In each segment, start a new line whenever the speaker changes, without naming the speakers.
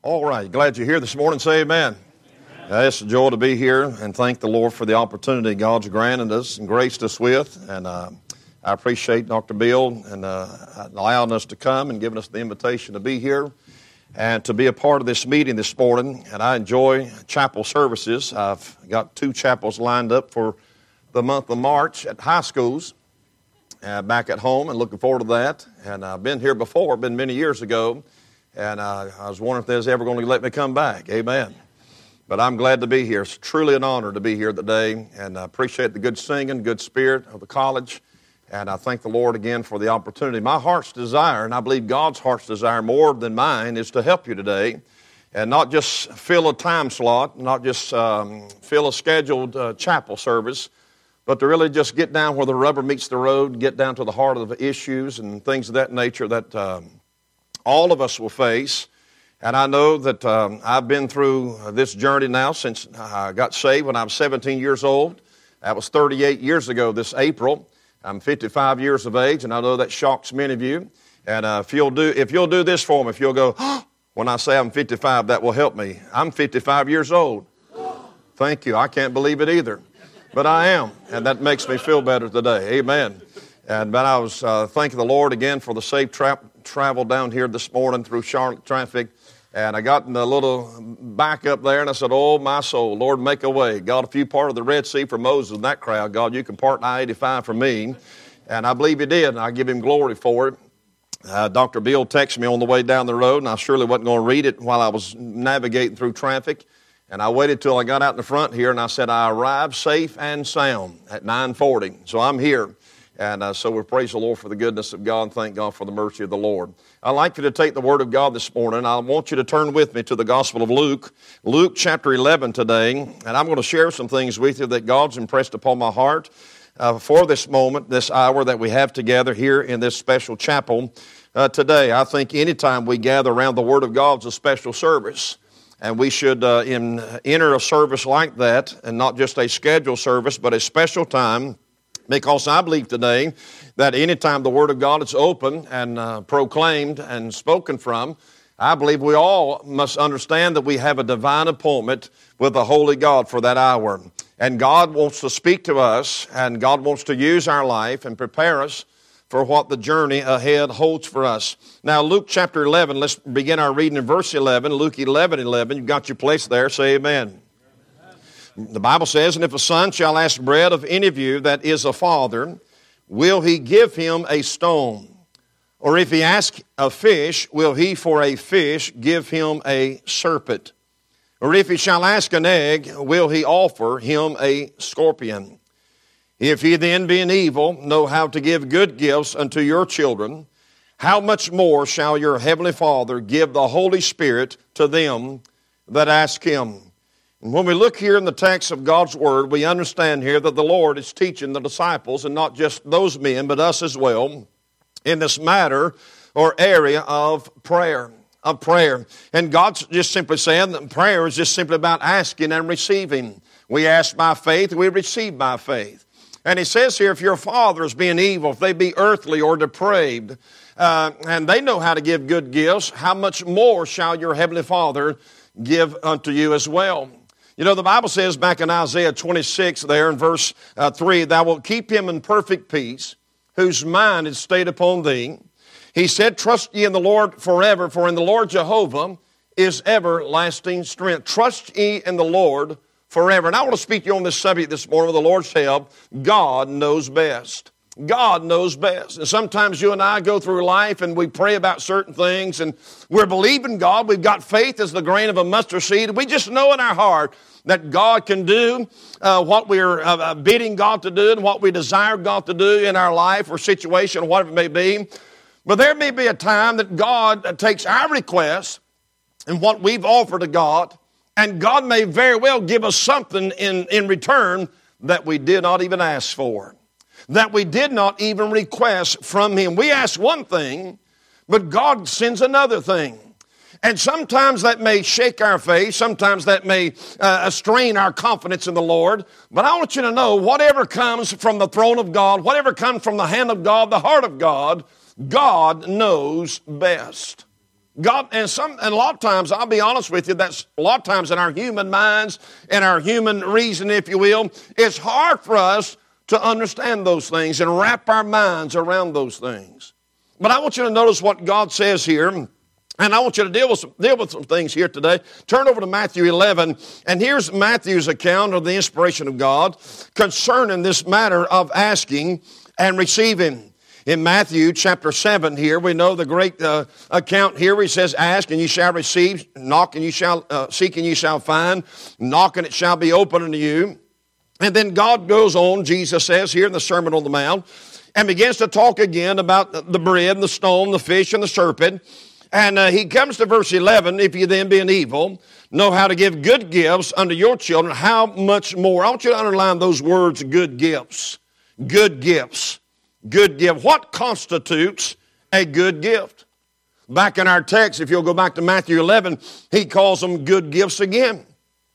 All right, glad you're here this morning. Say amen. It's a joy to be here and thank the Lord for the opportunity God's granted us and graced us with. And I appreciate Dr. Bill and allowing us to come and giving us the invitation to be here and to be a part of this meeting this morning. And I enjoy chapel services. I've got 2 chapels lined up for the month of March at high schools back at home, and looking forward to that. And I've been here before, been many years ago. And I was wondering if they was ever going to let me come back. Amen. But I'm glad to be here. It's truly an honor to be here today. And I appreciate the good singing, good spirit of the college. And I thank the Lord again for the opportunity. My heart's desire, and I believe God's heart's desire more than mine, is to help you today. And not just fill a time slot, not just fill a scheduled chapel service, but to really just get down where the rubber meets the road, get down to the heart of the issues and things of that nature that all of us will face. And I know that I've been through this journey now since I got saved when I was 17 years old. That was 38 years ago this April. I'm 55 years of age, and I know that shocks many of you. And if you'll do this for me, if you'll go, when I say I'm 55, that will help me. I'm 55 years old. Thank you. I can't believe it either. But I am, and that makes me feel better today. Amen. But I was thanking the Lord again for the safe travel down here this morning through Charlotte traffic. And I got in a little back up there, and I said, oh, my soul, Lord, make a way. God, if you parted the Red Sea for Moses and that crowd, God, you can part I-85 for me. And I believe he did, and I give him glory for it. Dr. Bill texted me on the way down the road, and I surely wasn't going to read it while I was navigating through traffic. And I waited till I got out in the front here, and I said, I arrived safe and sound at 9:40. So I'm here. And so we praise the Lord for the goodness of God and thank God for the mercy of the Lord. I'd like you to take the Word of God this morning. I want you to turn with me to the Gospel of Luke, Luke chapter 11 today. And I'm going to share some things with you that God's impressed upon my heart for this moment, this hour that we have together here in this special chapel today. I think anytime we gather around the Word of God is a special service. And we should enter a service like that, and not just a scheduled service, but a special time. Because I believe today that anytime the Word of God is open and proclaimed and spoken from, I believe we all must understand that we have a divine appointment with the Holy God for that hour. And God wants to speak to us, and God wants to use our life and prepare us for what the journey ahead holds for us. Now, Luke chapter 11, let's begin our reading in verse 11. Luke 11:11, you've got your place there, say amen. The Bible says, and if a son shall ask bread of any of you that is a father, will he give him a stone? Or if he ask a fish, will he for a fish give him a serpent? Or if he shall ask an egg, will he offer him a scorpion? If ye then, being evil, know how to give good gifts unto your children, how much more shall your heavenly Father give the Holy Spirit to them that ask him? And when we look here in the text of God's Word, we understand here that the Lord is teaching the disciples, and not just those men, but us as well, in this matter or area of prayer. And God's just simply saying that prayer is just simply about asking and receiving. We ask by faith, we receive by faith. And he says here, if your father is being evil, if they be earthly or depraved, and they know how to give good gifts, how much more shall your heavenly Father give unto you as well? You know, the Bible says back in Isaiah 26 there in verse 3, thou wilt keep him in perfect peace, whose mind is stayed upon thee. He said, trust ye in the Lord forever, for in the Lord Jehovah is everlasting strength. Trust ye in the Lord forever. And I want to speak to you on this subject this morning with the Lord's help. God knows best. God knows best. And sometimes you and I go through life and we pray about certain things and we're believing God. We've got faith as the grain of a mustard seed. We just know in our heart that God can do what we're bidding God to do and what we desire God to do in our life or situation, whatever it may be. But there may be a time that God takes our request and what we've offered to God, and God may very well give us something in return that we did not even ask for, that we did not even request from Him. We ask one thing, but God sends another thing. And sometimes that may shake our faith. Sometimes that may strain our confidence in the Lord. But I want you to know, whatever comes from the throne of God, whatever comes from the hand of God, the heart of God, God knows best. God, and a lot of times, I'll be honest with you, that's a lot of times in our human minds and our human reason, if you will, it's hard for us to understand those things and wrap our minds around those things. But I want you to notice what God says here, and I want you to deal with some things here today. Turn over to Matthew 11, and here's Matthew's account of the inspiration of God concerning this matter of asking and receiving. In Matthew chapter 7 here, we know the great account here where he says, ask and you shall receive, knock and you shall, seek and you shall find, knock and it shall be open unto you. And then God goes on, Jesus says here in the Sermon on the Mount, and begins to talk again about the bread and the stone, the fish and the serpent. And he comes to verse 11, if you then being evil, know how to give good gifts unto your children, how much more? I want you to underline those words, good gifts. Good gifts. Good gift. What constitutes a good gift? Back in our text, if you'll go back to Matthew 11, he calls them good gifts again.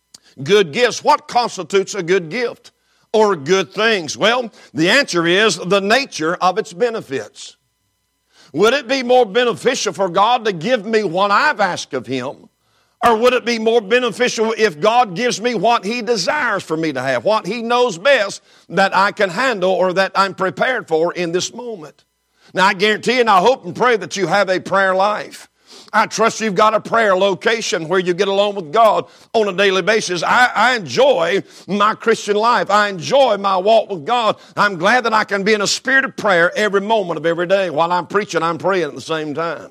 Good gifts. What constitutes a good gift or good things? Well, the answer is the nature of its benefits. Would it be more beneficial for God to give me what I've asked of Him? Or would it be more beneficial if God gives me what He desires for me to have, what He knows best that I can handle or that I'm prepared for in this moment? Now, I guarantee you and I hope and pray that you have a prayer life. I trust you've got a prayer location where you get along with God on a daily basis. I enjoy my Christian life. I enjoy my walk with God. I'm glad that I can be in a spirit of prayer every moment of every day. While I'm preaching, I'm praying at the same time.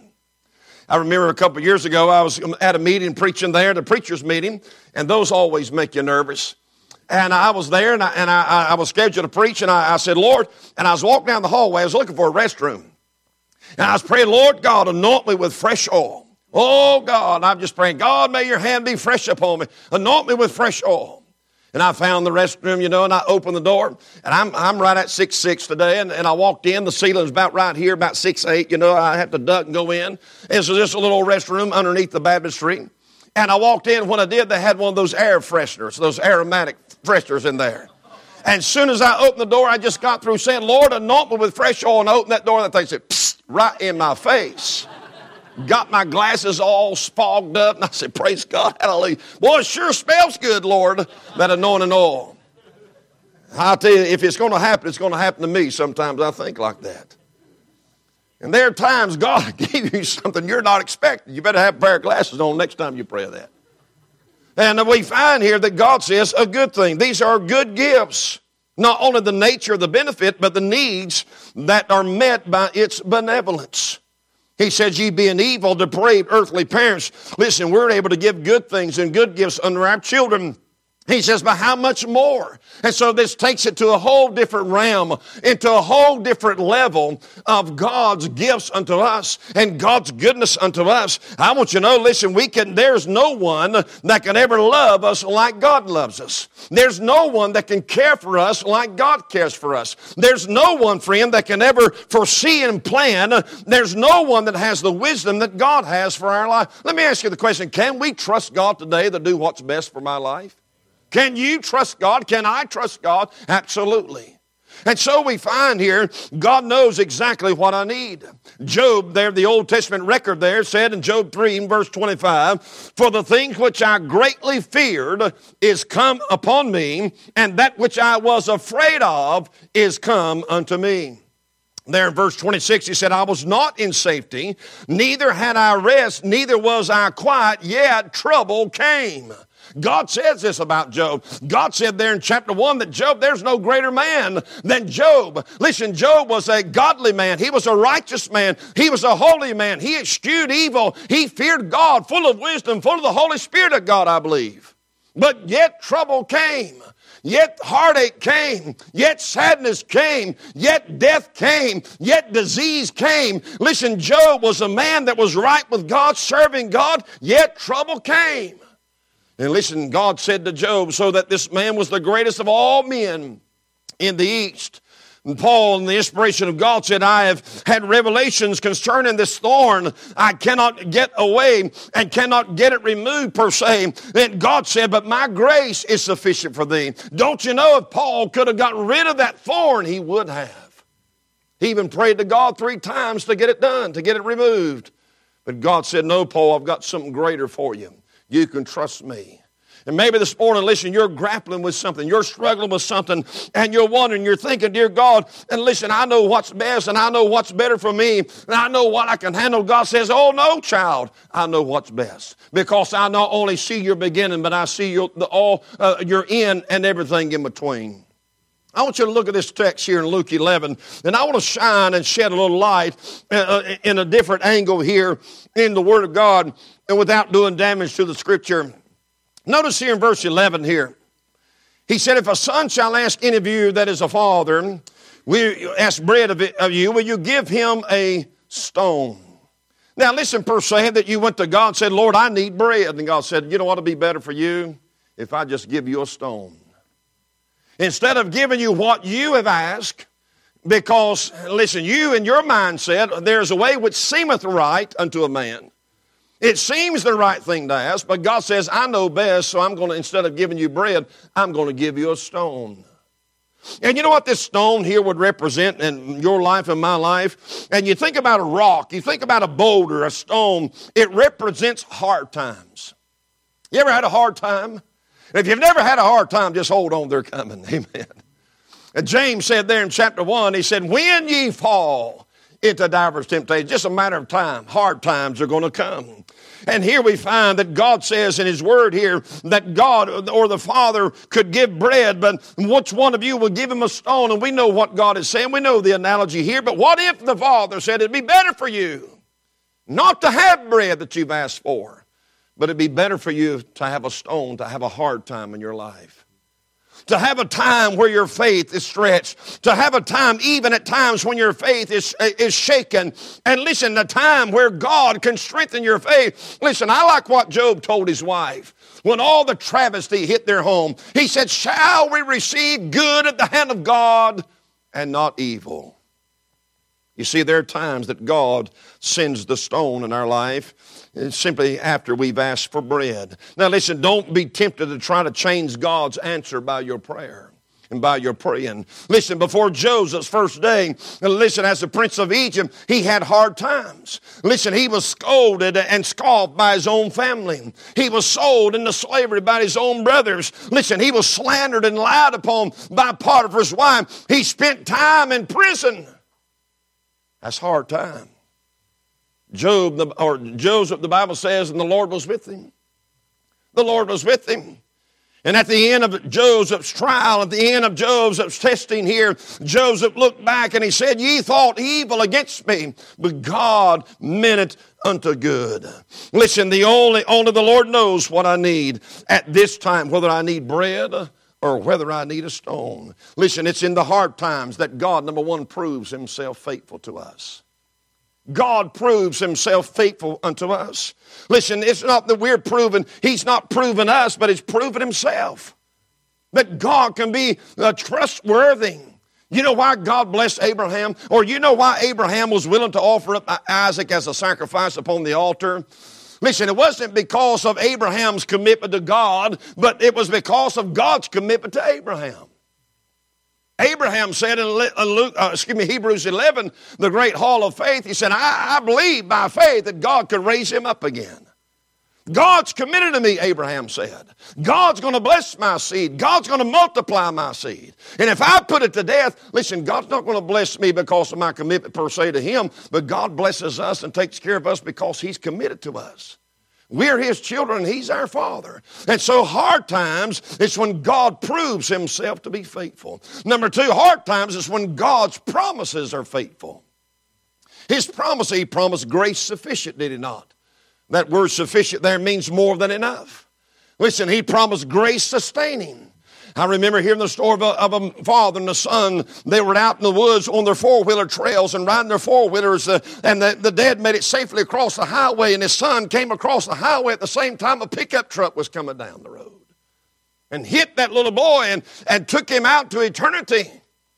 I remember a couple of years ago, I was at a meeting preaching there, the preacher's meeting, and those always make you nervous. And I was there, and I was scheduled to preach, and I said, Lord, and I was walking down the hallway, I was looking for a restroom. And I was praying, Lord God, anoint me with fresh oil. Oh, God, I'm just praying, God, may your hand be fresh upon me. Anoint me with fresh oil. And I found the restroom, and I opened the door, and I'm right at 6'6" today, and I walked in, the ceiling's about right here, about 6'8", I had to duck and go in. And so this little restroom underneath the baptistry. And I walked in, when I did, they had one of those air fresheners, those aromatic fresheners in there. And as soon as I opened the door, I just got through saying, Lord, anoint me with fresh oil, and I opened that door, and that thing said, psst, right in my face. Got my glasses all spogged up, and I said, praise God, hallelujah. Boy, it sure smells good, Lord, that anointing oil. I'll tell you, if it's going to happen, it's going to happen to me. Sometimes I think like that. And there are times God gave you something you're not expecting. You better have a pair of glasses on next time you pray that. And we find here that God says a good thing. These are good gifts. Not only the nature of the benefit, but the needs that are met by its benevolence. He says, ye being evil, depraved, earthly parents. Listen, we're able to give good things and good gifts unto our children. He says, but how much more? And so this takes it to a whole different realm, into a whole different level of God's gifts unto us and God's goodness unto us. I want you to know, listen, there's no one that can ever love us like God loves us. There's no one that can care for us like God cares for us. There's no one, friend, that can ever foresee and plan. There's no one that has the wisdom that God has for our life. Let me ask you the question, can we trust God today to do what's best for my life? Can you trust God? Can I trust God? Absolutely. And so we find here, God knows exactly what I need. Job, there, the Old Testament record there, said in Job 3 and verse 25, for the things which I greatly feared is come upon me, and that which I was afraid of is come unto me. There in verse 26, he said, I was not in safety, neither had I rest, neither was I quiet, yet trouble came. God says this about Job. God said there in chapter 1 that Job, there's no greater man than Job. Listen, Job was a godly man. He was a righteous man. He was a holy man. He eschewed evil. He feared God, full of wisdom, full of the Holy Spirit of God, I believe. But yet trouble came. Yet heartache came, yet sadness came, yet death came, yet disease came. Listen, Job was a man that was right with God, serving God, yet trouble came. And listen, God said to Job, so that this man was the greatest of all men in the East. And Paul, in the inspiration of God, said, I have had revelations concerning this thorn. I cannot get away and cannot get it removed per se. Then God said, but my grace is sufficient for thee. Don't you know if Paul could have got rid of that thorn, he would have. He even prayed to God 3 times to get it done, to get it removed. But God said, no, Paul, I've got something greater for you. You can trust me. And maybe this morning, listen, you're grappling with something. You're struggling with something. And you're wondering, you're thinking, dear God, and listen, I know what's best and I know what's better for me. And I know what I can handle. God says, oh, no, child, I know what's best. Because I not only see your beginning, but I see your end and everything in between. I want you to look at this text here in Luke 11, and I want to shine and shed a little light in a different angle here in the Word of God, and without doing damage to the Scripture. Notice here in verse 11 here, he said, if a son shall ask any of you that is a father, will ask bread of you, will you give him a stone? Now listen, per se, that you went to God and said, Lord, I need bread. And God said, you know what would be better for you? If I just give you a stone. Instead of giving you what you have asked, because, listen, you in your mindset, there's a way which seemeth right unto a man. It seems the right thing to ask, but God says, I know best, so I'm going to, instead of giving you bread, I'm going to give you a stone. And you know what this stone here would represent in your life and my life? And you think about a rock, you think about a boulder, a stone, it represents hard times. You ever had a hard time? If you've never had a hard time, just hold on, they're coming. Amen. And James said there in chapter 1, he said, when ye fall into divers temptations, just a matter of time, hard times are going to come. And here we find that God says in His Word here that God or the Father could give bread, but which one of you will give him a stone? And we know what God is saying. We know the analogy here. But what if the Father said it'd be better for you not to have bread that you've asked for, but it'd be better for you to have a stone, to have a hard time in your life. To have a time where your faith is stretched. To have a time, even at times when your faith is shaken. And listen, the time where God can strengthen your faith. Listen, I like what Job told his wife. When all the travesty hit their home, he said, shall we receive good at the hand of God and not evil? You see, there are times that God sends the stone in our life simply after we've asked for bread. Now listen, don't be tempted to try to change God's answer by your prayer and by your praying. Listen, before Joseph's first day, listen, as the prince of Egypt, he had hard times. Listen, he was scolded and scoffed by his own family. He was sold into slavery by his own brothers. Listen, he was slandered and lied upon by Potiphar's wife. He spent time in prison. That's hard time. Joseph, the Bible says, and the Lord was with him. The Lord was with him. And at the end of Joseph's trial, at the end of Joseph's testing here, Joseph looked back and he said, ye thought evil against me, but God meant it unto good. Listen, only the Lord knows what I need at this time, whether I need bread or whether I need a stone. Listen, it's in the hard times that God, number one, proves Himself faithful to us. God proves Himself faithful unto us. Listen, it's not that we're proven, He's not proven us, but He's proven Himself. That God can be trustworthy. You know why God blessed Abraham? Or you know why Abraham was willing to offer up Isaac as a sacrifice upon the altar? Listen, it wasn't because of Abraham's commitment to God, but it was because of God's commitment to Abraham. Abraham said in Hebrews 11, the great hall of faith, he said, I believe by faith that God could raise him up again. God's committed to me, Abraham said. God's going to bless my seed. God's going to multiply my seed. And if I put it to death, listen, God's not going to bless me because of my commitment per se to Him, but God blesses us and takes care of us because He's committed to us. We're His children and He's our Father. And so hard times is when God proves Himself to be faithful. Number two, hard times is when God's promises are faithful. His promise, He promised grace sufficient, did He not? That word sufficient there means more than enough. Listen, He promised grace sustaining. I remember hearing the story of a father and a son. They were out in the woods on their four-wheeler trails and riding their four-wheelers, and the dad made it safely across the highway, and his son came across the highway at the same time a pickup truck was coming down the road and hit that little boy and took him out to eternity.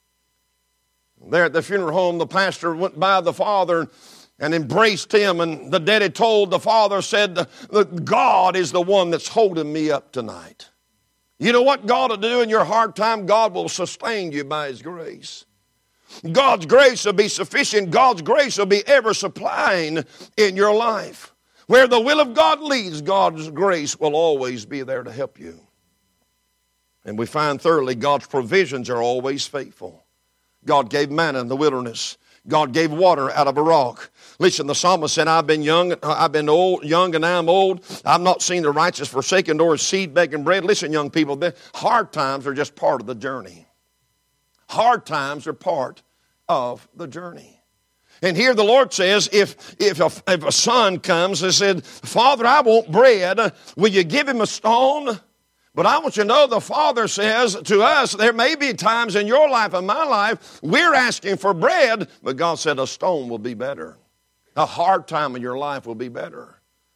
There at the funeral home, the pastor went by the father and embraced him, and the daddy told the father, said, God is the one that's holding me up tonight. You know what God will do in your hard time? God will sustain you by His grace. God's grace will be sufficient. God's grace will be ever supplying in your life. Where the will of God leads, God's grace will always be there to help you. And we find thirdly, God's provisions are always faithful. God gave manna in the wilderness. God gave water out of a rock. Listen, the psalmist said, I've been young and now I'm old. I've not seen the righteous forsaken nor his seed begging bread. Listen, young people, the hard times are just part of the journey. Hard times are part of the journey. And here the Lord says, if a son comes and said, Father, I want bread, will you give him a stone? But I want you to know the Father says to us, there may be times in your life and my life, we're asking for bread, but God said a stone will be better. A hard time in your life will be better.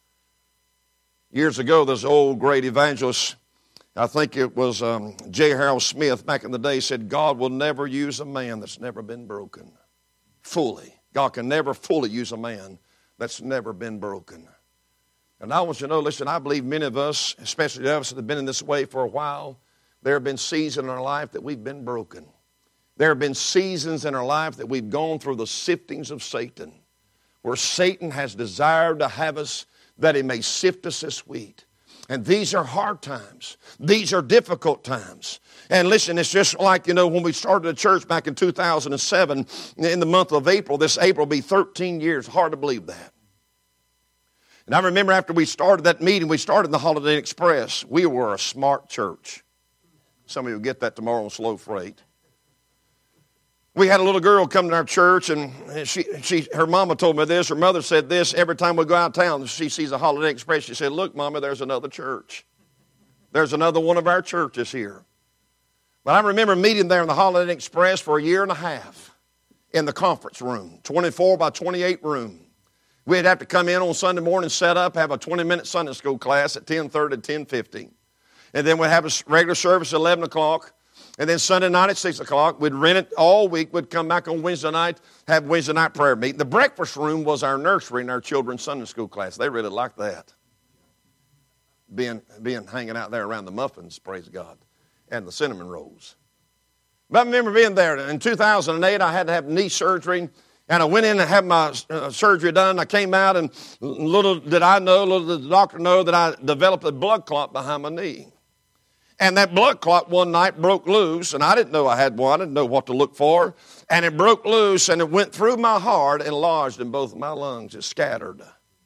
Years ago, this old great evangelist, I think it was J. Harold Smith back in the day, said, God will never use a man that's never been broken. Fully. God can never fully use a man that's never been broken. And I want you to know, listen, I believe many of us, especially us that have been in this way for a while, there have been seasons in our life that we've been broken. There have been seasons in our life that we've gone through the siftings of Satan, where Satan has desired to have us that he may sift us as wheat. And these are hard times. These are difficult times. And listen, it's just like, when we started the church back in 2007, in the month of April, this April will be 13 years. Hard to believe that. And I remember after we started that meeting, we started the Holiday Inn Express. We were a smart church. Some of you will get that tomorrow on Slow Freight. We had a little girl come to our church, and her mama told me this. Her mother said this. Every time we go out of town, she sees a Holiday Inn Express. She said, look, Mama, there's another church. There's another one of our churches here. But I remember meeting there in the Holiday Inn Express for a year and a half in the conference room, 24 by 28 room. We'd have to come in on Sunday morning, set up, have a 20-minute Sunday school class at 10:30 to 10:50. And then we'd have a regular service at 11 o'clock. And then Sunday night at 6 o'clock, we'd rent it all week. We'd come back on Wednesday night, have Wednesday night prayer meeting. The breakfast room was our nursery and our children's Sunday school class. They really liked that. Being hanging out there around the muffins, praise God, and the cinnamon rolls. But I remember being there. In 2008, I had to have knee surgery. And I went in and had my surgery done. I came out, and little did the doctor know that I developed a blood clot behind my knee. And that blood clot one night broke loose, and I didn't know I had one. I didn't know what to look for. And it broke loose, and it went through my heart and lodged in both of my lungs. It scattered.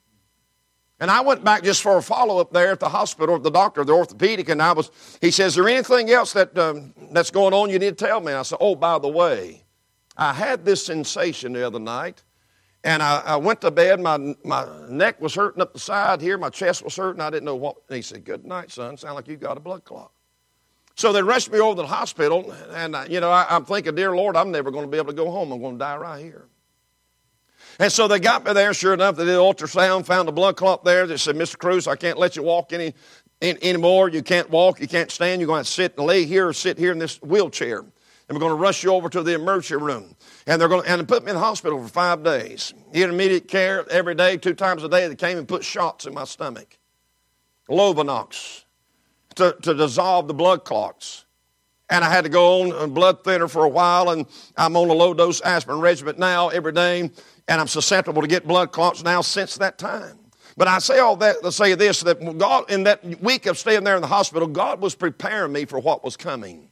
And I went back just for a follow-up there at the hospital with the doctor, the orthopedic, and he says, is there anything else that's going on you need to tell me? I said, oh, by the way, I had this sensation the other night, and I went to bed. My neck was hurting up the side here. My chest was hurting. I didn't know what. And he said, good night, son. Sound like you got a blood clot. So they rushed me over to the hospital, and I'm thinking, dear Lord, I'm never going to be able to go home. I'm going to die right here. And so they got me there. Sure enough, they did an ultrasound, found a blood clot there. They said, Mr. Cruz, I can't let you walk anymore. You can't walk. You can't stand. You're going to sit and lay here or sit here in this wheelchair. And we're going to rush you over to the emergency room. And they're going to put me in the hospital for 5 days. Intermediate care every day, 2 times a day. They came and put shots in my stomach. Lovenox to dissolve the blood clots. And I had to go on a blood thinner for a while, and I'm on a low-dose aspirin regimen now every day, and I'm susceptible to get blood clots now since that time. But I say all that to say this, that God, in that week of staying there in the hospital, God was preparing me for what was coming.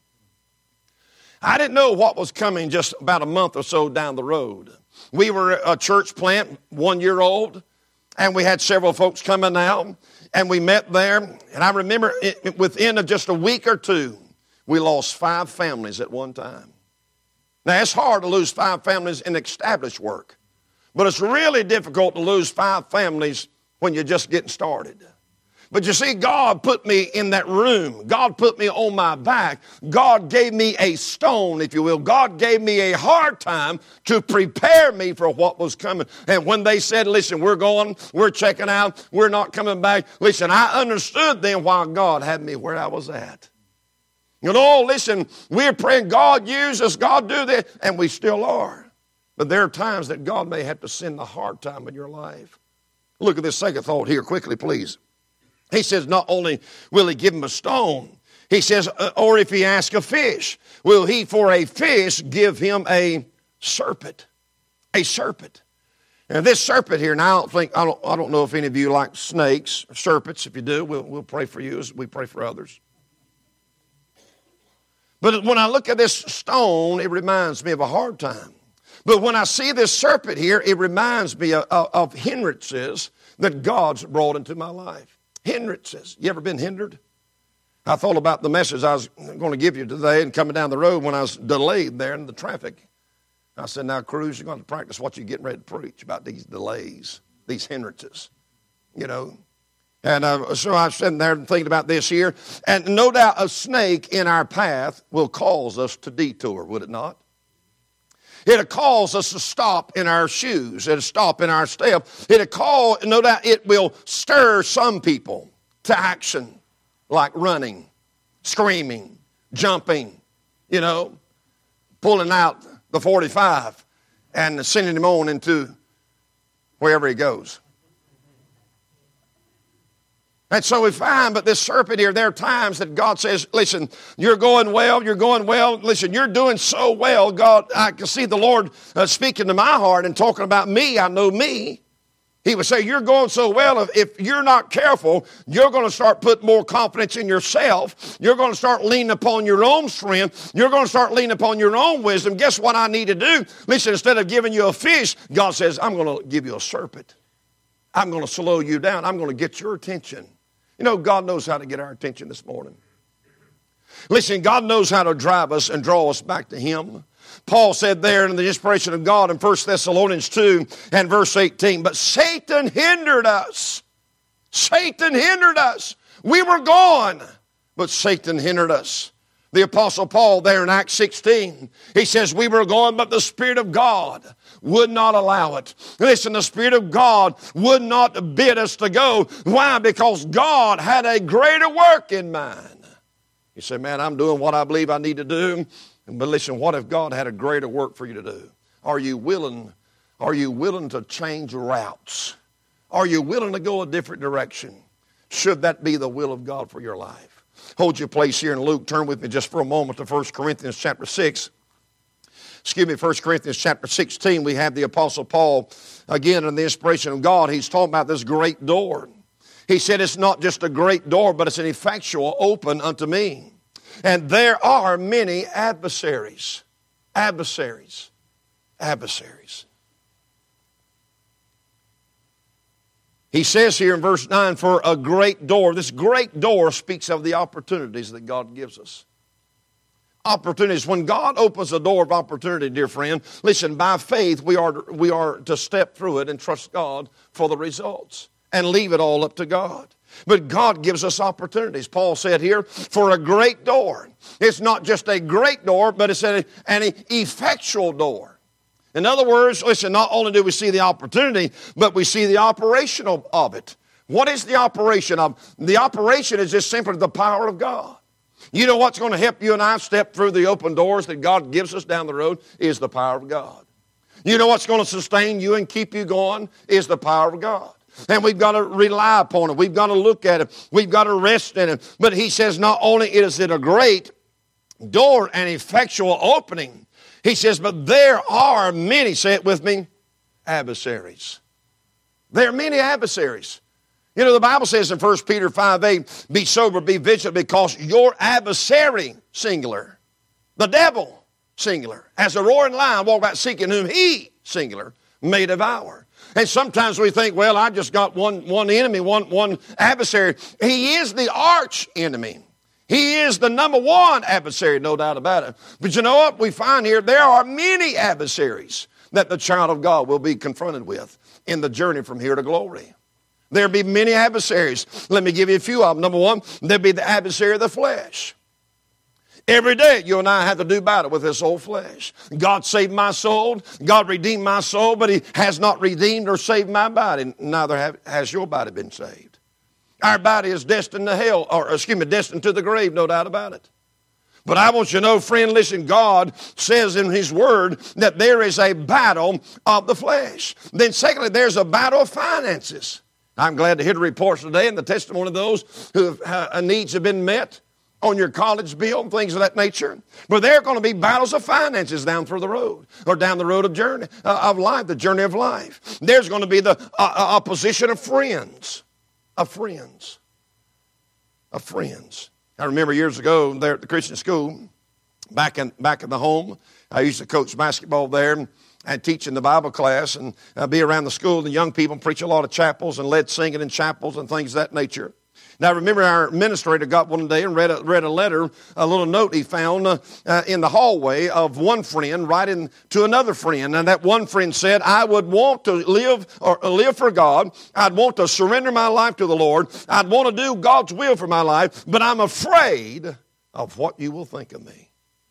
I didn't know what was coming just about a month or so down the road. We were a church plant, 1 year old, and we had several folks coming out, and we met there. And I remember within just a week or two, we lost 5 families at one time. Now, it's hard to lose 5 families in established work, but it's really difficult to lose 5 families when you're just getting started. But you see, God put me in that room. God put me on my back. God gave me a stone, if you will. God gave me a hard time to prepare me for what was coming. And when they said, listen, we're going, we're checking out, we're not coming back. Listen, I understood then why God had me where I was at. Listen, we're praying, God use us, God do this, and we still are. But there are times that God may have to send a hard time in your life. Look at this second thought here quickly, please. He says not only will he give him a stone, he says, or if he asks a fish, will he for a fish give him a serpent. A serpent. And this serpent here, now I don't know if any of you like snakes or serpents. If you do, we'll pray for you as we pray for others. But when I look at this stone, it reminds me of a hard time. But when I see this serpent here, it reminds me of hindrances that God's brought into my life. Hindrances. You ever been hindered? I thought about the message I was going to give you today and coming down the road when I was delayed there in the traffic. I said, now, Cruz, you're going to practice what you're getting ready to preach about these delays, these hindrances, you know. And so I was sitting there and thinking about this here. And no doubt a snake in our path will cause us to detour, would it not? It'll cause us to stop in our shoes. It'll stop in our step. No doubt it will stir some people to action, like running, screaming, jumping, you know, pulling out the 45 and sending him on into wherever he goes. And so we find, but this serpent here, there are times that God says, listen, you're going well. Listen, you're doing so well. God, I can see the Lord speaking to my heart and talking about me. I know me. He would say, you're going so well, if you're not careful, you're going to start putting more confidence in yourself. You're going to start leaning upon your own strength. You're going to start leaning upon your own wisdom. Guess what I need to do? Listen, instead of giving you a fish, God says, I'm going to give you a serpent. I'm going to slow you down. I'm going to get your attention. You know, God knows how to get our attention this morning. Listen, God knows how to drive us and draw us back to Him. Paul said there in the inspiration of God in 1 Thessalonians 2 and verse 18, but Satan hindered us. Satan hindered us. We were gone, but Satan hindered us. The Apostle Paul there in Acts 16, he says, we were gone, but the Spirit of God would not allow it. Listen, the Spirit of God would not bid us to go. Why? Because God had a greater work in mind. You say, man, I'm doing what I believe I need to do. But listen, what if God had a greater work for you to do? Are you willing to change routes? Are you willing to go a different direction? Should that be the will of God for your life? Hold your place here in Luke. Turn with me just for a moment to 1 Corinthians chapter 6. 1 Corinthians chapter 16. We have the Apostle Paul, again, in the inspiration of God. He's talking about this great door. He said it's not just a great door, but it's an effectual open unto me. And there are many adversaries. Adversaries. Adversaries. He says here in verse 9, for a great door. This great door speaks of the opportunities that God gives us. Opportunities. When God opens a door of opportunity, dear friend, listen, by faith we are to step through it and trust God for the results and leave it all up to God. But God gives us opportunities. Paul said here, for a great door. It's not just a great door, but it's an effectual door. In other words, listen, not only do we see the opportunity, but we see the operation of it. What is the operation of? The operation is just simply the power of God. You know what's going to help you and I step through the open doors that God gives us down the road is the power of God. You know what's going to sustain you and keep you going is the power of God. And we've got to rely upon it. We've got to look at it. We've got to rest in it. But he says not only is it a great door and effectual opening, he says, but there are many, say it with me, adversaries. There are many adversaries. You know, the Bible says in 1 Peter 5:8, be sober, be vigilant, because your adversary, singular, the devil, singular, as a roaring lion walk about seeking whom he, singular, may devour. And sometimes we think, well, I just got one enemy, one adversary. He is the arch enemy. He is the number one adversary, no doubt about it. But you know what? We find here there are many adversaries that the child of God will be confronted with in the journey from here to glory. There'll be many adversaries. Let me give you a few of them. Number one, there'll be the adversary of the flesh. Every day you and I have to do battle with this old flesh. God saved my soul. God redeemed my soul, but He has not redeemed or saved my body. Neither has your body been saved. Our body is destined to hell, destined to the grave, no doubt about it. But I want you to know, friend, listen, God says in His Word that there is a battle of the flesh. Then secondly, there's a battle of finances. I'm glad to hear the reports today and the testimony of those whose needs have been met on your college bill and things of that nature. But there are going to be battles of finances down through the road, or down the road of journey of life, the journey of life. There's going to be the opposition of friends, of friends, of friends. I remember years ago there at the Christian school, back in the home, I used to coach basketball there and teach in the Bible class and be around the school. The young people preach a lot of chapels and led singing in chapels and things of that nature. Now, I remember our administrator got one day and read a letter, a little note he found in the hallway of one friend writing to another friend. And that one friend said, I would want to live for God. I'd want to surrender my life to the Lord. I'd want to do God's will for my life, but I'm afraid of what you will think of me.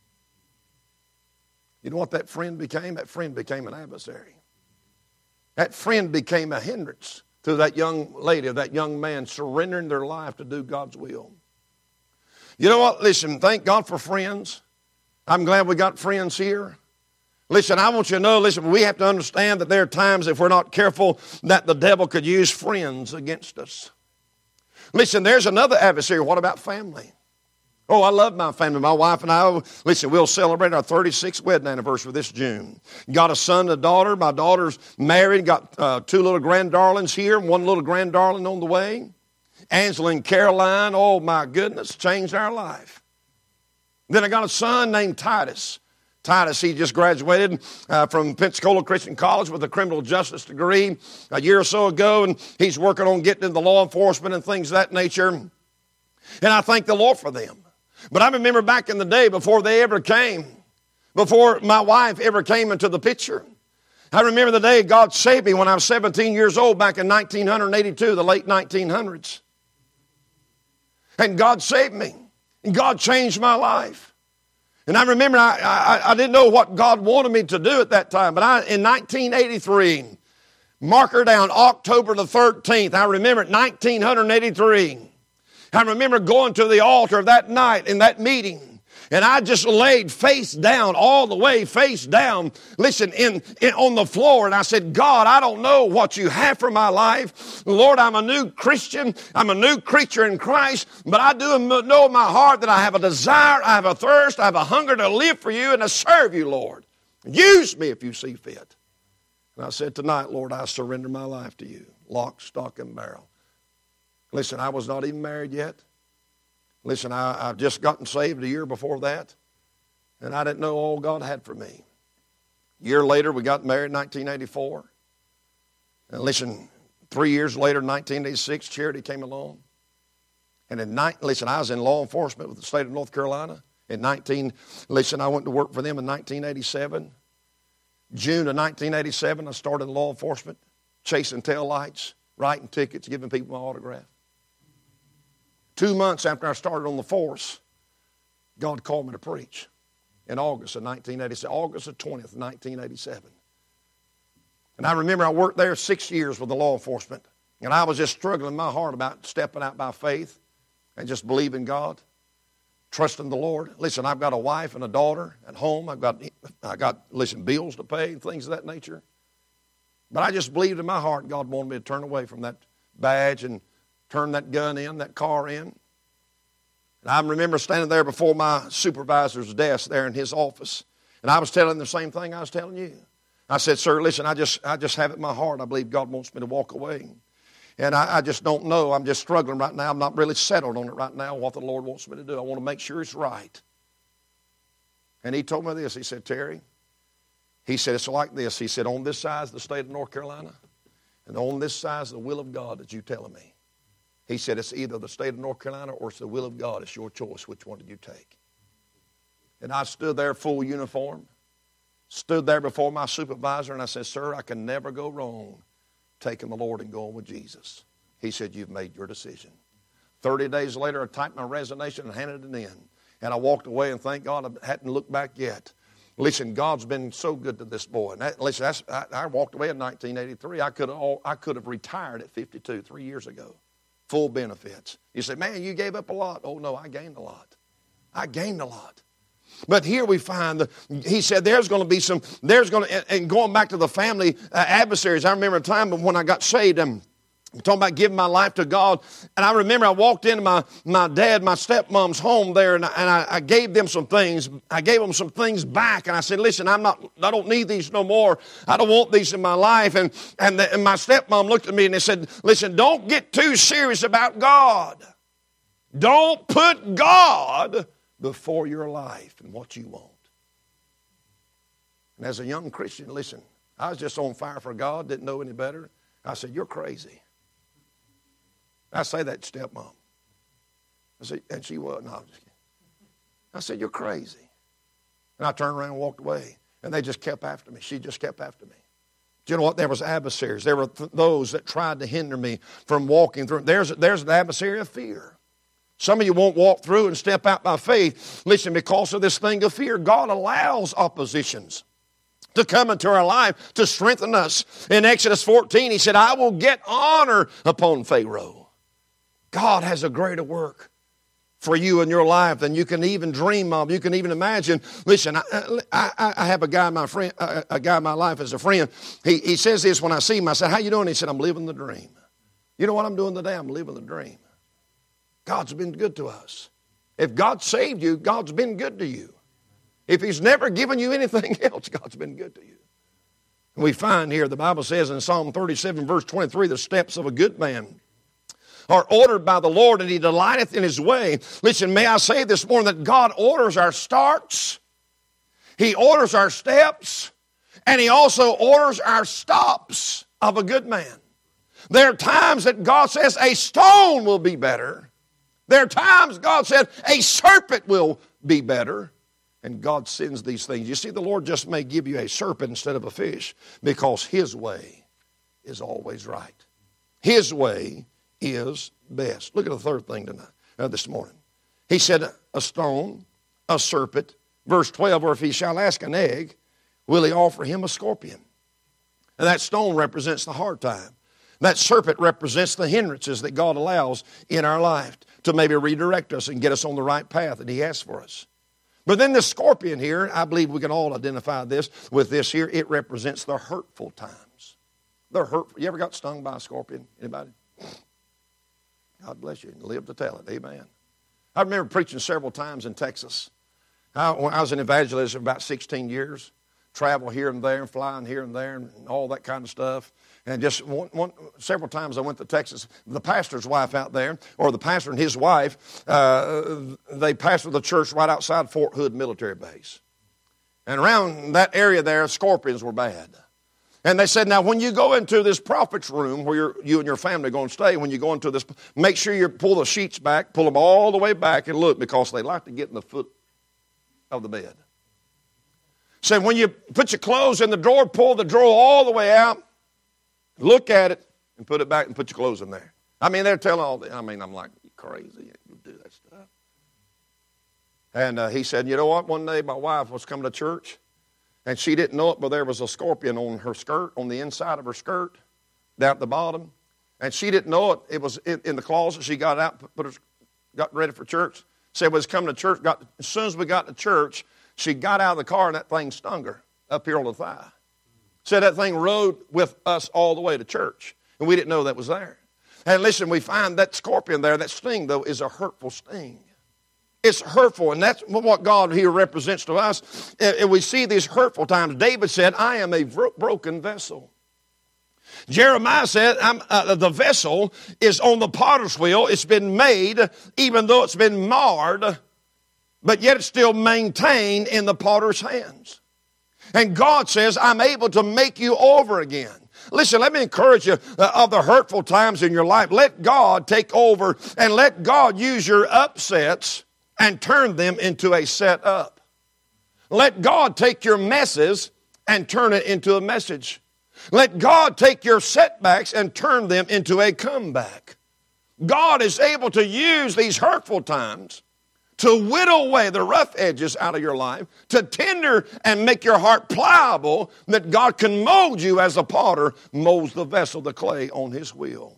You know what that friend became? That friend became an adversary. That friend became a hindrance to that young lady, that young man surrendering their life to do God's will. You know what? Listen, thank God for friends. I'm glad we got friends here. Listen, I want you to know, listen, we have to understand that there are times, if we're not careful, that the devil could use friends against us. Listen, there's another adversary. What about family? Oh, I love my family. My wife and I, listen, we'll celebrate our 36th wedding anniversary this June. Got a son and a daughter. My daughter's married. Got two little granddarlings here, one little granddarling on the way. Angela and Caroline, oh my goodness, changed our life. Then I got a son named Titus. Titus, he just graduated from Pensacola Christian College with a criminal justice degree a year or so ago, and he's working on getting into law enforcement and things of that nature. And I thank the Lord for them. But I remember back in the day before they ever came, before my wife ever came into the picture. I remember the day God saved me when I was 17 years old back in 1982, the late 1900s. And God saved me. And God changed my life. And I remember I didn't know what God wanted me to do at that time. But in 1983, marker down October the 13th, I remember it, 1983. I remember going to the altar that night in that meeting, and I just laid face down, all the way face down, listen, on the floor, and I said, God, I don't know what you have for my life. Lord, I'm a new Christian. I'm a new creature in Christ, but I do know in my heart that I have a desire, I have a thirst, I have a hunger to live for you and to serve you, Lord. Use me if you see fit. And I said, tonight, Lord, I surrender my life to you, lock, stock, and barrel. Listen, I was not even married yet. Listen, I've just gotten saved a year before that, and I didn't know all God had for me. A year later, we got married in 1984. And listen, 3 years later, 1986, Charity came along. And listen, I was in law enforcement with the state of North Carolina. I went to work for them in 1987. June of 1987, I started in law enforcement, chasing taillights, writing tickets, giving people my autograph. 2 months after I started on the force, God called me to preach in August of 1987, August the 20th, 1987. And I remember I worked there 6 years with the law enforcement, and I was just struggling in my heart about stepping out by faith and just believing God, trusting the Lord. Listen, I've got a wife and a daughter at home. I got bills to pay and things of that nature. But I just believed in my heart God wanted me to turn away from that badge and turn that gun in, that car in. And I remember standing there before my supervisor's desk there in his office. And I was telling him the same thing I was telling you. I said, sir, listen, I just have it in my heart. I believe God wants me to walk away. And I just don't know. I'm just struggling right now. I'm not really settled on it right now, what the Lord wants me to do. I want to make sure it's right. And he told me this. He said, Terry, he said, it's like this. He said, on this side is the state of North Carolina, and on this side is the will of God that you're telling me. He said, it's either the state of North Carolina or it's the will of God. It's your choice. Which one did you take? And I stood there full uniform, stood there before my supervisor, and I said, sir, I can never go wrong taking the Lord and going with Jesus. He said, you've made your decision. 30 days later, I typed my resignation and handed it in. And I walked away, and thank God I hadn't looked back yet. Listen, God's been so good to this boy. And I walked away in 1983. I could have retired at 52 3 years ago. Full benefits. You say, man, you gave up a lot. Oh, no, I gained a lot. I gained a lot. But here we find, he said and going back to the family adversaries, I remember a time when I got saved, I'm talking about giving my life to God. And I remember I walked into my stepmom's home there, and I gave them some things. I gave them some things back, and I said, listen, I don't need these no more. I don't want these in my life. And my stepmom looked at me and they said, listen, don't get too serious about God. Don't put God before your life and what you want. And as a young Christian, listen, I was just on fire for God, didn't know any better. I said, you're crazy. I say that to stepmom. I said, and she was, no, I'm just kidding. I said, you're crazy. And I turned around and walked away. And they just kept after me. She just kept after me. Do you know what? There was adversaries. There were those that tried to hinder me from walking through. There's an adversary of fear. Some of you won't walk through and step out by faith. Listen, because of this thing of fear, God allows oppositions to come into our life to strengthen us. In Exodus 14, he said, I will get honor upon Pharaoh. God has a greater work for you in your life than you can even dream of. You can even imagine. Listen, I have a guy in my life as a friend. He says this when I see him. I said, how you doing? He said, I'm living the dream. You know what I'm doing today? I'm living the dream. God's been good to us. If God saved you, God's been good to you. If he's never given you anything else, God's been good to you. And we find here, the Bible says in Psalm 37, verse 23, the steps of a good man are ordered by the Lord, and he delighteth in his way. Listen, may I say this morning that God orders our starts, he orders our steps, and he also orders our stops of a good man. There are times that God says a stone will be better. There are times God said a serpent will be better. And God sends these things. You see, the Lord just may give you a serpent instead of a fish because his way is always right. His way is best. Look at the third thing tonight, this morning. He said a stone, a serpent. Verse 12, or if he shall ask an egg, will he offer him a scorpion? And that stone represents the hard time. That serpent represents the hindrances that God allows in our life to maybe redirect us and get us on the right path that he has for us. But then the scorpion here, I believe we can all identify this with this here. It represents the hurtful times. The hurtful. You ever got stung by a scorpion? Anybody? God bless you and live to tell it. Amen. I remember preaching several times in Texas. When I was an evangelist for about 16 years. Travel here and there, flying here and there, and all that kind of stuff. And just several times I went to Texas. The pastor's wife out there, or the pastor and his wife, they pastored the church right outside Fort Hood Military Base. And around that area there, scorpions were bad. And they said, now when you go into this prophet's room where you and your family are going to stay, when you go into this, make sure you pull the sheets back, pull them all the way back and look, because they like to get in the foot of the bed. So when you put your clothes in the drawer, pull the drawer all the way out, look at it, and put it back and put your clothes in there. I mean, they're telling all the, I'm like, you crazy, you do that stuff. And he said, you know what, one day my wife was coming to church, and she didn't know it, but there was a scorpion on her skirt, on the inside of her skirt, down at the bottom. And she didn't know it. It was in the closet. She got out, got ready for church. Said, was coming to church. As soon as we got to church, she got out of the car and that thing stung her up here on the thigh. Said that thing rode with us all the way to church. And we didn't know that was there. And listen, we find that scorpion there, that sting though, is a hurtful sting. It's hurtful, and that's what God here represents to us. And we see these hurtful times. David said, I am a broken vessel. Jeremiah said, the vessel is on the potter's wheel. It's been made, even though it's been marred, but yet it's still maintained in the potter's hands. And God says, I'm able to make you over again. Listen, let me encourage you of the hurtful times in your life. Let God take over and let God use your upsets and turn them into a set up. Let God take your messes and turn it into a message. Let God take your setbacks and turn them into a comeback. God is able to use these hurtful times to whittle away the rough edges out of your life, to tender and make your heart pliable, that God can mold you as a potter molds the vessel, the clay, on his wheel.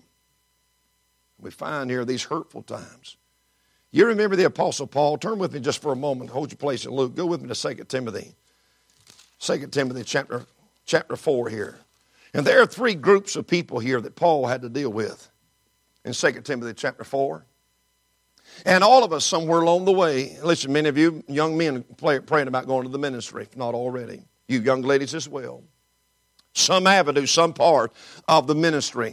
We find here these hurtful times. You remember the Apostle Paul? Turn with me just for a moment. Hold your place in Luke. Go with me to 2 Timothy. 2 Timothy chapter 4 here. And there are three groups of people here that Paul had to deal with in 2 Timothy chapter 4. And all of us somewhere along the way, listen, many of you young men praying about going to the ministry, if not already. You young ladies as well. Some avenue, some part of the ministry.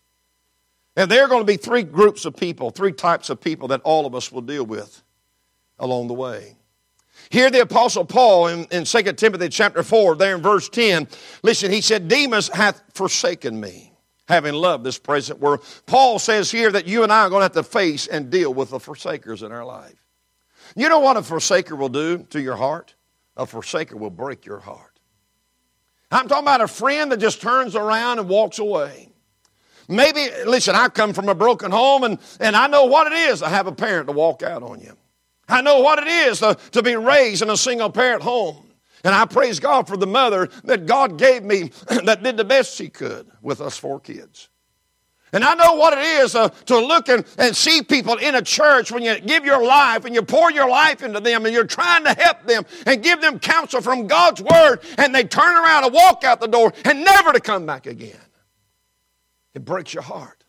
And there are going to be three groups of people, three types of people that all of us will deal with along the way. Here the Apostle Paul in 2 Timothy chapter 4, there in verse 10, listen, he said, Demas hath forsaken me, having loved this present world. Paul says here that you and I are going to have to face and deal with the forsakers in our life. You know what a forsaker will do to your heart? A forsaker will break your heart. I'm talking about a friend that just turns around and walks away. Maybe, listen, I come from a broken home and I know what it is to have a parent to walk out on you. I know what it is to be raised in a single parent home. And I praise God for the mother that God gave me that did the best she could with us 4 kids. And I know what it is to look and see people in a church when you give your life and you pour your life into them and you're trying to help them and give them counsel from God's Word, and they turn around and walk out the door and never to come back again. It breaks your heart.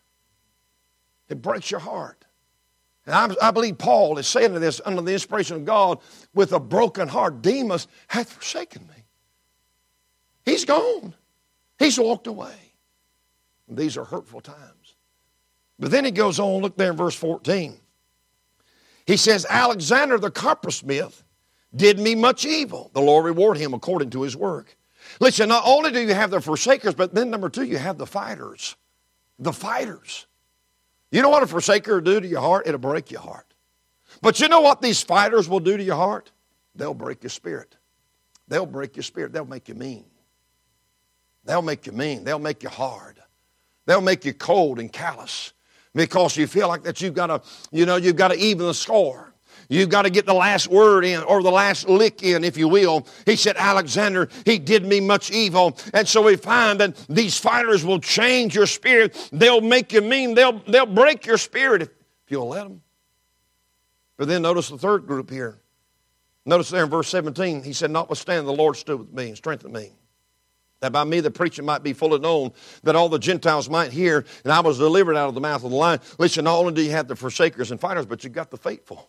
It breaks your heart. And I believe Paul is saying to this under the inspiration of God, with a broken heart, Demas hath forsaken me. He's gone. He's walked away. And these are hurtful times. But then he goes on, look there in verse 14. He says, Alexander the coppersmith did me much evil. The Lord reward him according to his work. Listen, not only do you have the forsakers, but then number 2, you have the fighters. The fighters. You know what a forsaker will do to your heart? It'll break your heart. But you know what these fighters will do to your heart? They'll break your spirit. They'll break your spirit. They'll make you mean. They'll make you mean. They'll make you hard. They'll make you cold and callous because you feel like that you've got to even the score. You've got to get the last word in or the last lick in, if you will. He said, Alexander, he did me much evil. And so we find that these fighters will change your spirit. They'll make you mean. They'll break your spirit if you'll let them. But then notice the third group here. Notice there in verse 17, he said, notwithstanding, the Lord stood with me and strengthened me, that by me the preaching might be fully known, that all the Gentiles might hear, and I was delivered out of the mouth of the lion. Listen, not only do you have the forsakers and fighters, but you've got the faithful.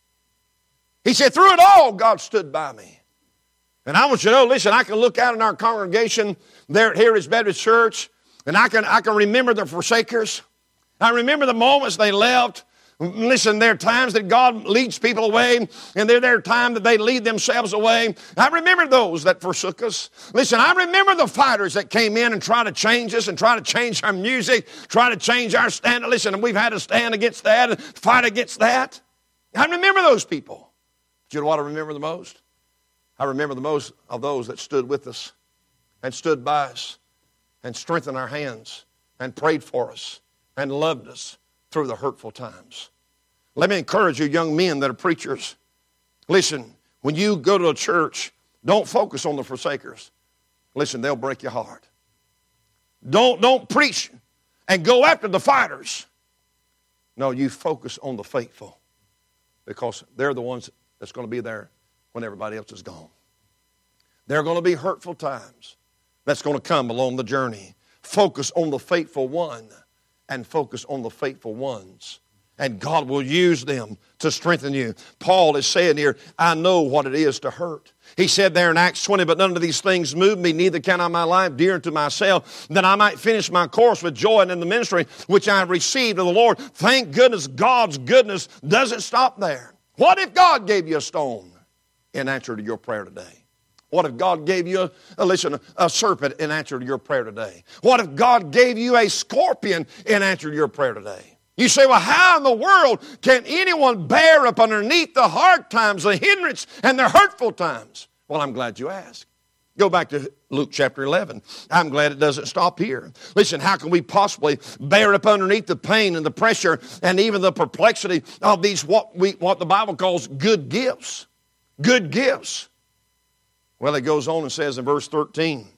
He said, through it all, God stood by me. And I want you to know, listen, I can look out in our congregation there at Heritage Baptist Church, and I can remember the forsakers. I remember the moments they left. Listen, there are times that God leads people away, and there are times that they lead themselves away. I remember those that forsook us. Listen, I remember the fighters that came in and tried to change us and try to change our music, try to change our stand. Listen, we've had to stand against that and fight against that. I remember those people. Do you know what I remember the most? I remember the most of those that stood with us and stood by us and strengthened our hands and prayed for us and loved us through the hurtful times. Let me encourage you young men that are preachers. Listen, when you go to a church, don't focus on the forsakers. Listen, they'll break your heart. Don't preach and go after the fighters. No, you focus on the faithful because they're the ones that's going to be there when everybody else is gone. There are going to be hurtful times that's going to come along the journey. Focus on the faithful one and focus on the faithful ones. And God will use them to strengthen you. Paul is saying here, I know what it is to hurt. He said there in Acts 20, but none of these things move me, neither count I my life dear unto myself, that I might finish my course with joy and in the ministry which I have received of the Lord. Thank goodness God's goodness doesn't stop there. What if God gave you a stone in answer to your prayer today? What if God gave you a serpent in answer to your prayer today? What if God gave you a scorpion in answer to your prayer today? You say, well, how in the world can anyone bear up underneath the hard times, the hindrance, and the hurtful times? Well, I'm glad you asked. Go back to Luke chapter 11. I'm glad it doesn't stop here. Listen, how can we possibly bear up underneath the pain and the pressure and even the perplexity of these what the Bible calls good gifts? Good gifts. Well, it goes on and says in verse 13,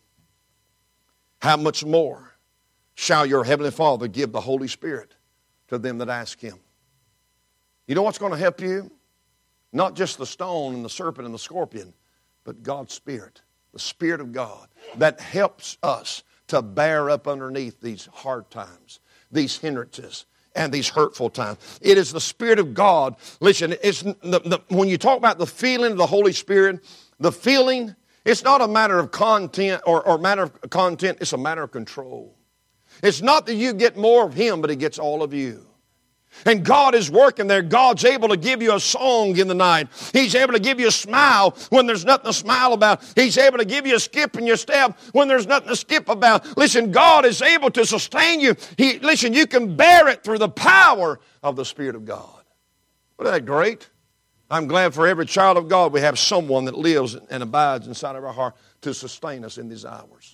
how much more shall your heavenly Father give the Holy Spirit to them that ask Him? You know what's going to help you? Not just the stone and the serpent and the scorpion, but God's Spirit. The Spirit of God that helps us to bear up underneath these hard times, these hindrances, and these hurtful times. It is the Spirit of God. Listen, when you talk about the feeling of the Holy Spirit, the feeling, it's not a matter of content or matter of content, it's a matter of control. It's not that you get more of Him, but He gets all of you. And God is working there. God's able to give you a song in the night. He's able to give you a smile when there's nothing to smile about. He's able to give you a skip in your step when there's nothing to skip about. Listen, God is able to sustain you. Listen, you can bear it through the power of the Spirit of God. Isn't that great? I'm glad for every child of God we have someone that lives and abides inside of our heart to sustain us in these hours.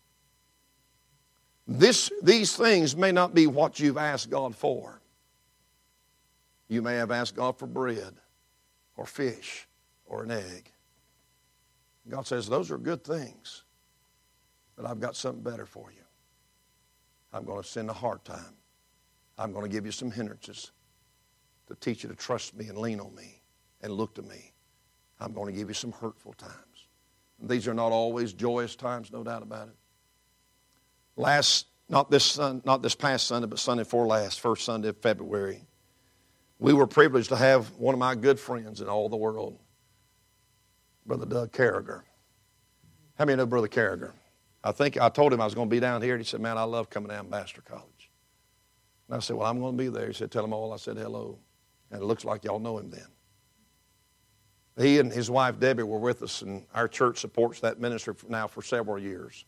These things may not be what you've asked God for. You may have asked God for bread or fish or an egg. God says, those are good things, but I've got something better for you. I'm going to send a hard time. I'm going to give you some hindrances to teach you to trust me and lean on me and look to me. I'm going to give you some hurtful times. These are not always joyous times, no doubt about it. Not this past Sunday, but Sunday before last, first Sunday of February, we were privileged to have one of my good friends in all the world, Brother Doug Carragher. How many know Brother Carragher? I told him I was going to be down here, and he said, man, I love coming down to Ambassador College. And I said, well, I'm going to be there. He said, tell them all I said hello. And it looks like y'all know him then. He and his wife, Debbie, were with us, and our church supports that ministry now for several years.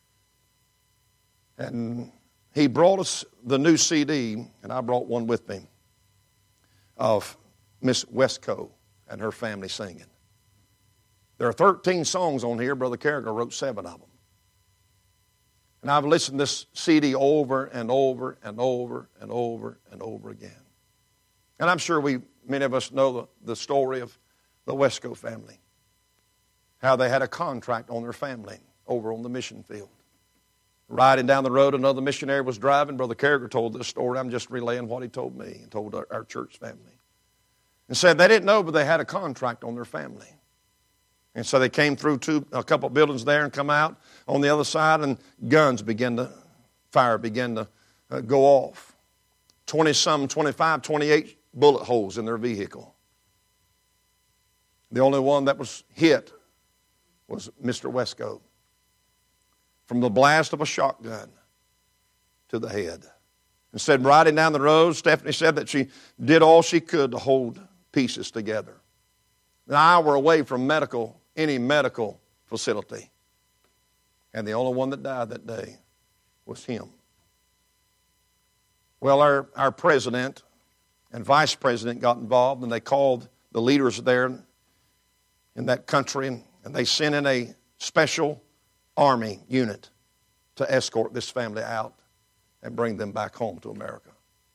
And he brought us the new CD, and I brought one with me, of Miss Westco and her family singing. There are 13 songs on here. Brother Carragher wrote 7 of them. And I've listened to this CD over and over and over and over and over again. And I'm sure many of us know the story of the Westco family, how they had a contract on their family over on the mission field. Riding down the road, another missionary was driving. Brother Carragher told this story. I'm just relaying what he told me and told our church family. And said they didn't know, but they had a contract on their family. And so they came through a couple of buildings there and come out on the other side, and fire began to go off. 25, 28 bullet holes in their vehicle. The only one that was hit was Mr. Westco. From the blast of a shotgun to the head. And said, riding down the road, Stephanie said that she did all she could to hold pieces together. An hour away from any medical facility. And the only one that died that day was him. Well, our president and vice president got involved, and they called the leaders there in that country, and they sent in a special Army unit to escort this family out and bring them back home to America.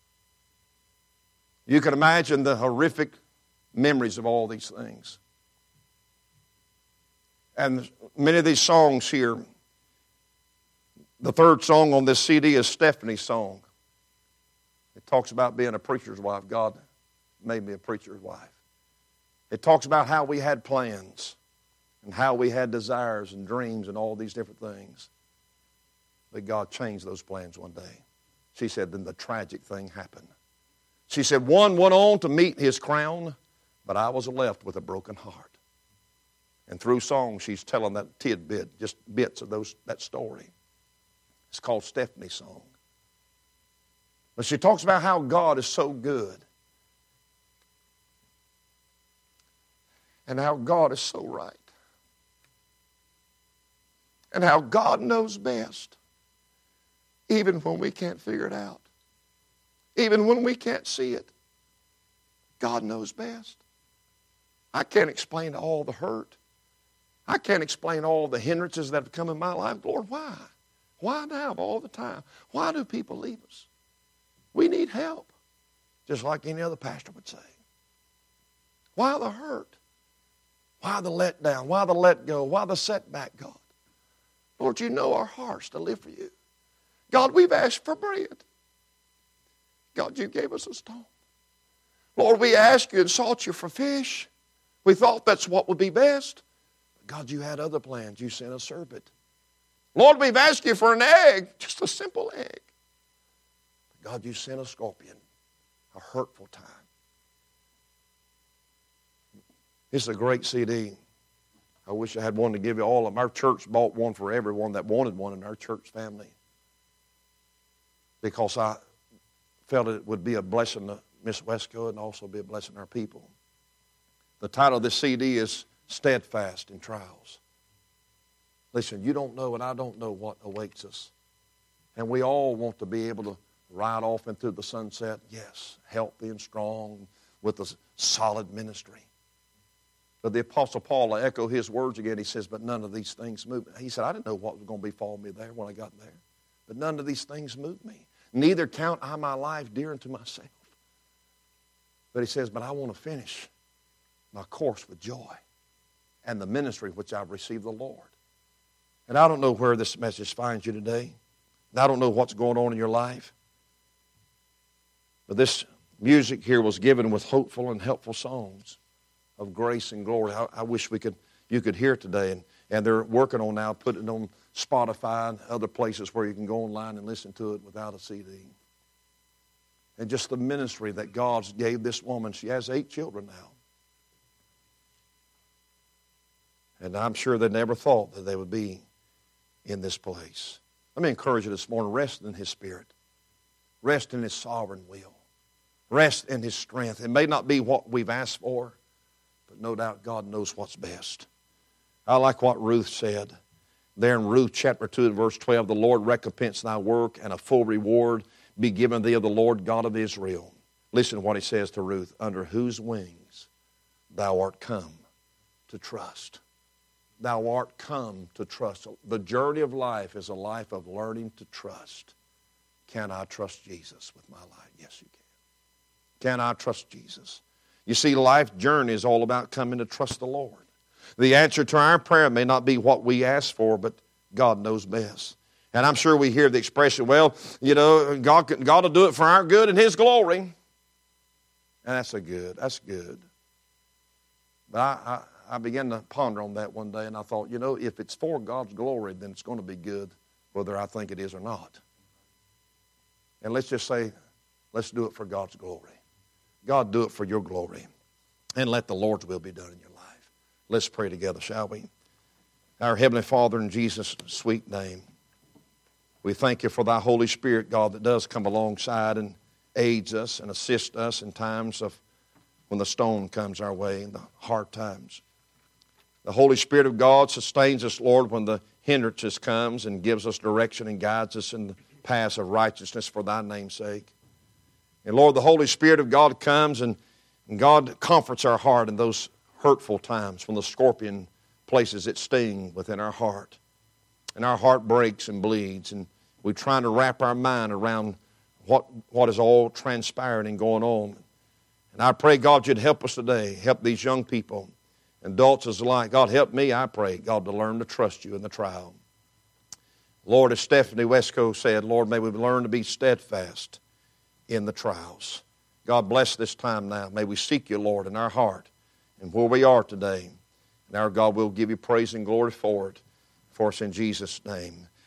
You can imagine the horrific memories of all these things. And many of these songs here, the third song on this CD is Stephanie's song. It talks about being a preacher's wife. God made me a preacher's wife. It talks about how we had plans and how we had desires and dreams and all these different things. But God changed those plans one day. She said, then the tragic thing happened. She said, one went on to meet his crown, but I was left with a broken heart. And through song, she's telling that tidbit, just bits of that story. It's called Stephanie's song. But she talks about how God is so good. And how God is so right. And how God knows best, even when we can't figure it out. Even when we can't see it. God knows best. I can't explain all the hurt. I can't explain all the hindrances that have come in my life. Lord, why? Why now of all the time? Why do people leave us? We need help, just like any other pastor would say. Why the hurt? Why the letdown? Why the let go? Why the setback, God? Lord, you know our hearts to live for you. God, we've asked for bread. God, you gave us a stone. Lord, we asked you and sought you for fish. We thought that's what would be best. But God, you had other plans. You sent a serpent. Lord, we've asked you for an egg, just a simple egg. God, you sent a scorpion, a hurtful time. It's a great CD. I wish I had one to give you all of them. Our church bought one for everyone that wanted one in our church family, because I felt it would be a blessing to Miss Westco and also be a blessing to our people. The title of this CD is Steadfast in Trials. Listen, you don't know and I don't know what awaits us. And we all want to be able to ride off into the sunset, yes, healthy and strong with a solid ministry. But the Apostle Paul, I echo his words again, he says, but none of these things move me. He said, I didn't know what was going to befall me there when I got there. But none of these things move me. Neither count I my life dear unto myself. But he says, but I want to finish my course with joy and the ministry which I've received the Lord. And I don't know where this message finds you today. And I don't know what's going on in your life. But this music here was given with hopeful and helpful songs of grace and glory. I wish you could hear it today. And they're working on now putting it on Spotify and other places where you can go online and listen to it without a CD. And just the ministry that God gave this woman. She has 8 children now. And I'm sure they never thought that they would be in this place. Let me encourage you this morning, rest in His Spirit. Rest in His sovereign will. Rest in His strength. It may not be what we've asked for, but no doubt God knows what's best. I like what Ruth said. There in Ruth chapter 2 and verse 12, the Lord recompense thy work, and a full reward be given thee of the Lord God of Israel. Listen to what he says to Ruth. Under whose wings thou art come to trust. Thou art come to trust. The journey of life is a life of learning to trust. Can I trust Jesus with my life? Yes, you can. Can I trust Jesus? You see, life's journey is all about coming to trust the Lord. The answer to our prayer may not be what we ask for, but God knows best. And I'm sure we hear the expression, well, you know, God will do it for our good and His glory. And that's good. But I began to ponder on that one day, and I thought, you know, if it's for God's glory, then it's going to be good, whether I think it is or not. And let's just say, let's do it for God's glory. God, do it for your glory. And let the Lord's will be done in your life. Let's pray together, shall we? Our Heavenly Father, in Jesus' sweet name, we thank you for thy Holy Spirit, God, that does come alongside and aids us and assists us in times of when the storm comes our way, in the hard times. The Holy Spirit of God sustains us, Lord, when the hindrances comes and gives us direction and guides us in the paths of righteousness for thy name's sake. And Lord, the Holy Spirit of God comes and God comforts our heart in those hurtful times when the scorpion places its sting within our heart. And our heart breaks and bleeds, and we're trying to wrap our mind around what is all transpiring and going on. And I pray, God, you'd help us today. Help these young people, adults as alike. God, help me, I pray, God, to learn to trust you in the trial. Lord, as Stephanie Westco said, Lord, may we learn to be steadfast in the trials. God, bless this time now. May we seek you, Lord, in our heart and where we are today. And our God will give you praise and glory for it. For us in Jesus' name.